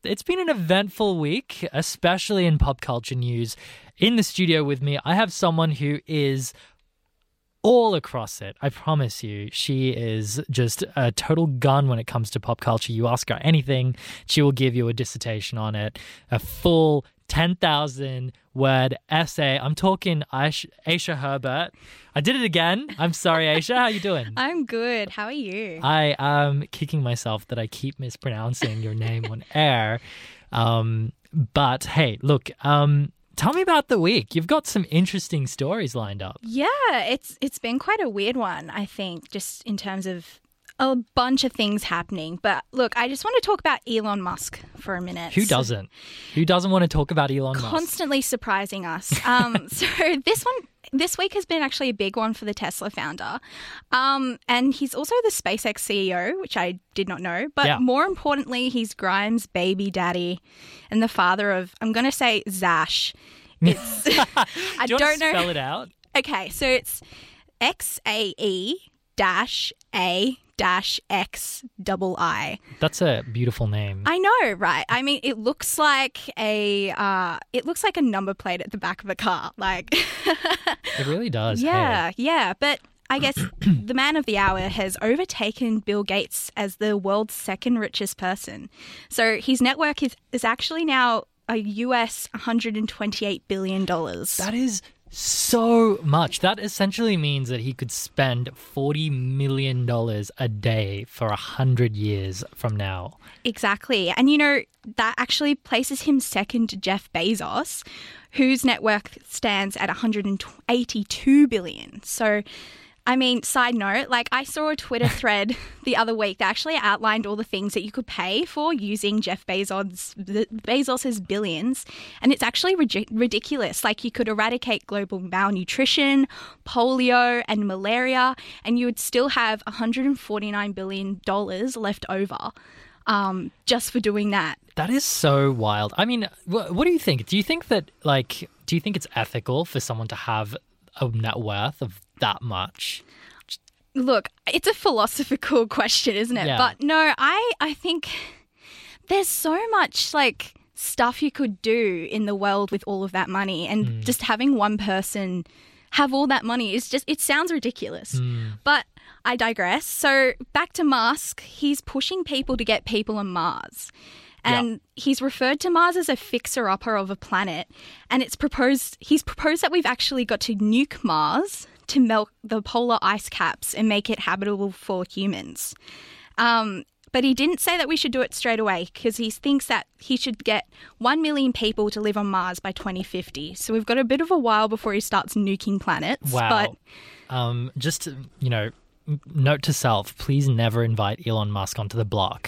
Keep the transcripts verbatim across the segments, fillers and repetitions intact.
it's been an eventful week, especially in pop culture news. In the studio with me, I have someone who is all across it. I promise you, she is just a total gun when it comes to pop culture. You ask her anything, she will give you a dissertation on it, a full ten thousand word essay. I'm talking Aisha, Aisha Herbert. I did it again. I'm sorry, Aisha. How you doing? I'm good. How are you? I am kicking myself that I keep mispronouncing your name on air. Um, but hey, look, um, tell me about the week. You've got some interesting stories lined up. Yeah, it's it's been quite a weird one, I think, just in terms of a bunch of things happening. But look, I just want to talk about Elon Musk for a minute. Who doesn't? Who doesn't want to talk about Elon Musk? Constantly surprising us. Um, so this one, this week has been actually a big one for the Tesla founder. Um, and he's also the SpaceX C E O, which I did not know. But Yeah. more importantly, he's Grimes' baby daddy and the father of, I'm going to say Zash. It's, I Do you don't want to know. spell it out? Okay, so it's X A E dash A dash X double I. That's a beautiful name. I know, right? I mean, it looks like a uh, it looks like a number plate at the back of a car. Like, It really does. yeah, Hey. yeah. But I guess the man of the hour has overtaken Bill Gates as the world's second richest person. So his net worth is, is actually now a U S one hundred twenty-eight billion dollars. That is so much. That essentially means that he could spend forty million dollars a day for one hundred years from now. Exactly. And, you know, that actually places him second to Jeff Bezos, whose net worth stands at one hundred eighty-two billion dollars. So, I mean, side note, like I saw a Twitter thread the other week that actually outlined all the things that you could pay for using Jeff Bezos' Bezos's billions, and it's actually ri- ridiculous. Like you could eradicate global malnutrition, polio, and malaria, and you would still have one hundred forty-nine billion dollars left over um, just for doing that. That is so wild. I mean, wh- what do you think? Do you think that, like, do you think it's ethical for someone to have a net worth of that much? Look, it's a philosophical question, isn't it? Yeah. But no, I, I think there's so much like stuff you could do in the world with all of that money, and Mm. just having one person have all that money is just, it sounds ridiculous. Mm. But I digress. So back to Musk, he's pushing people to get people on Mars. And Yeah. he's referred to Mars as a fixer-upper of a planet. And it's proposed, he's proposed that we've actually got to nuke Mars to melt the polar ice caps and make it habitable for humans. Um, but he didn't say that we should do it straight away, because he thinks that he should get one million people to live on Mars by twenty fifty. So we've got a bit of a while before he starts nuking planets. Wow. But Um, just, you know, note to self, please never invite Elon Musk onto the block.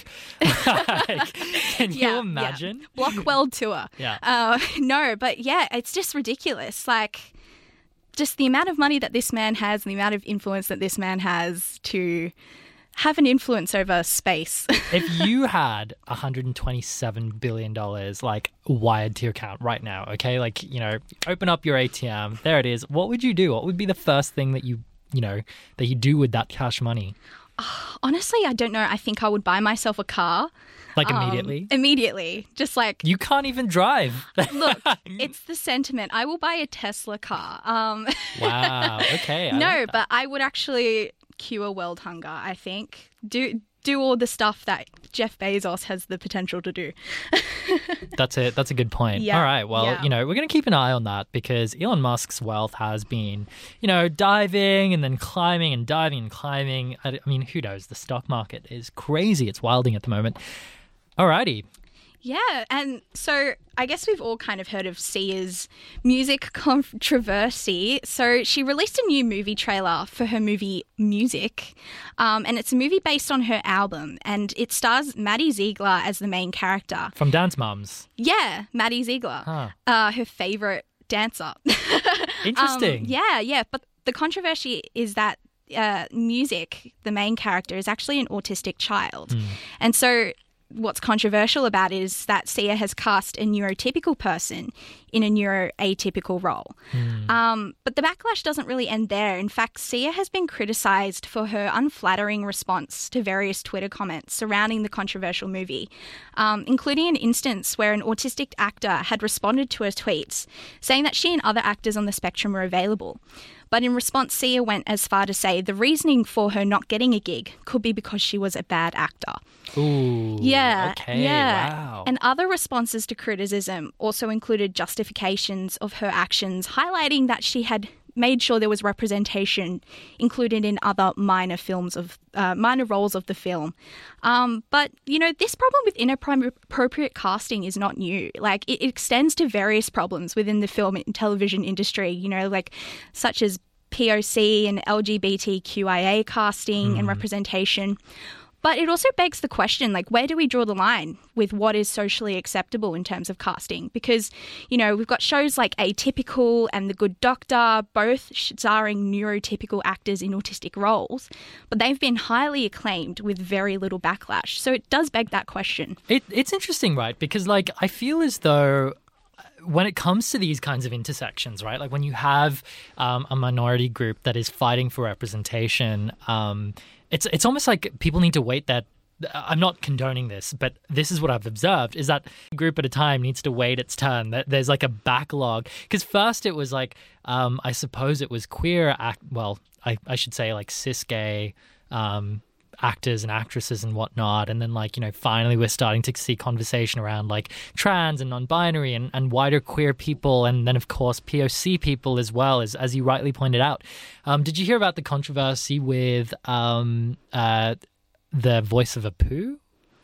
Like, can you Yeah, imagine? yeah. Block World Tour. Yeah. Uh, no, but yeah, it's just ridiculous. Like, just the amount of money that this man has and the amount of influence that this man has to have an influence over space. If you had one hundred twenty-seven billion dollars like wired to your account right now, okay, like, you know, open up your A T M, there it is. What would you do? What would be the first thing that you, you know, that you do with that cash money? Honestly, I don't know. I think I would buy myself a car. Like Um, immediately? immediately. Just like, You can't even drive. look, it's the sentiment. I will buy a Tesla car. Um, Wow. Okay. I no, like that. but I would actually cure world hunger, I think. Do do all the stuff that Jeff Bezos has the potential to do. That's it. That's a good point. Yeah, All right. Well, yeah. you know, we're going to keep an eye on that, because Elon Musk's wealth has been, you know, diving and then climbing and diving and climbing. I, I mean, who knows? The stock market is crazy. It's wilding at the moment. All righty. Yeah, and so I guess we've all kind of heard of Sia's music controversy. So she released a new movie trailer for her movie Music, um, and it's a movie based on her album, and it stars Maddie Ziegler as the main character. From Dance Mums. Yeah, Maddie Ziegler, Huh. uh, her favourite dancer. Interesting. Um, yeah, yeah, but the controversy is that uh, Music, the main character, is actually an autistic child. Hmm. And so what's controversial about it is that Sia has cast a neurotypical person in a neuroatypical role. Mm. Um, but the backlash doesn't really end there. In fact, Sia has been criticised for her unflattering response to various Twitter comments surrounding the controversial movie, um, including an instance where an autistic actor had responded to her tweets saying that she and other actors on the spectrum were available. But in response, Sia went as far to say the reasoning for her not getting a gig could be because she was a bad actor. Ooh. Yeah. Okay. Yeah. Wow. And other responses to criticism also included justifications of her actions, highlighting that she had made sure there was representation included in other minor films of uh, minor roles of the film. Um, but, you know, this problem with inappropriate casting is not new. Like, it extends to various problems within the film and television industry, you know, like such as P O C and L G B T Q I A casting Mm. and representation. But it also begs the question, like, where do we draw the line with what is socially acceptable in terms of casting? Because, you know, we've got shows like Atypical and The Good Doctor, both starring neurotypical actors in autistic roles, but they've been highly acclaimed with very little backlash. So it does beg that question. It, it's interesting, right? Because, like, I feel as though when it comes to these kinds of intersections, right, like when you have um, a minority group that is fighting for representation, um, it's it's almost like people need to wait that. I'm not condoning this, but this is what I've observed, is that a group at a time needs to wait its turn. That there's like a backlog. Because first it was like, um, I suppose it was queer, act. well, I, I should say like cis gay um actors and actresses and whatnot, and then like, you know, finally we're starting to see conversation around like trans and non-binary and, and wider queer people, and then of course P O C people as well, as as you rightly pointed out. Um, did you hear about the controversy with um uh the voice of Apu?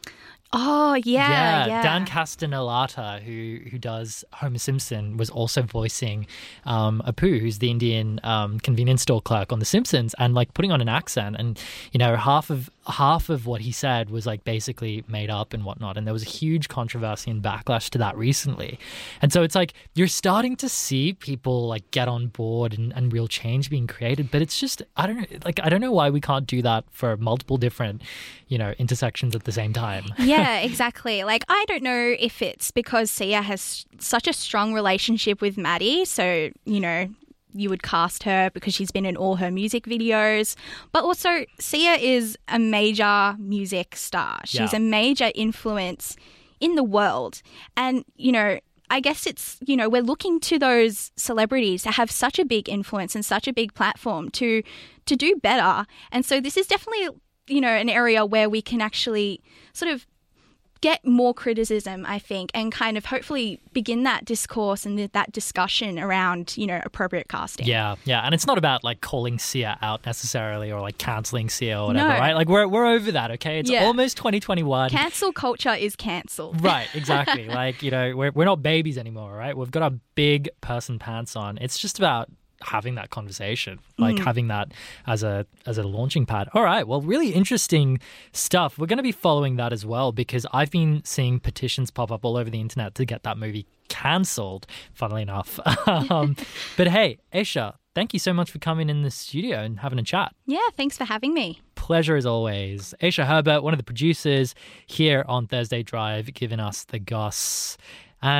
Oh, yeah, yeah. Dan Castellaneta, who who does Homer Simpson, was also voicing um, Apu, who's the Indian um, convenience store clerk on The Simpsons, and like putting on an accent. And you know, half of half of what he said was like basically made up and whatnot. And there was a huge controversy and backlash to that recently. And so it's like you're starting to see people like get on board and, and real change being created. But it's just I don't know, like I don't know why we can't do that for multiple different, you know, intersections at the same time. Yeah, exactly. Like, I don't know if it's because Sia has such a strong relationship with Maddie, so, you know, you would cast her because she's been in all her music videos. But also, Sia is a major music star. She's Yeah. a major influence in the world. And, you know, I guess it's, you know, we're looking to those celebrities to have such a big influence and such a big platform to to do better. And so this is definitely, you know, an area where we can actually sort of get more criticism, I think, and kind of hopefully begin that discourse and that discussion around, you know, appropriate casting. Yeah, yeah, and it's not about like calling Sia out necessarily or like canceling Sia or whatever, No. right? Like we're we're over that, okay? It's Yeah. almost twenty twenty-one. Cancel culture is cancelled. Right, exactly. Like, you know, we're we're not babies anymore, right? We've got our big person pants on. It's just about having that conversation, like Mm. having that as a as a launching pad. All right, well, really interesting stuff. We're going to be following that as well, because I've been seeing petitions pop up all over the internet to get that movie cancelled, funnily enough. um, but hey, Aisha, thank you so much for coming in the studio and having a chat. Yeah, thanks for having me. Pleasure as always. Aisha Herbert, one of the producers here on Thursday Drive, giving us the goss.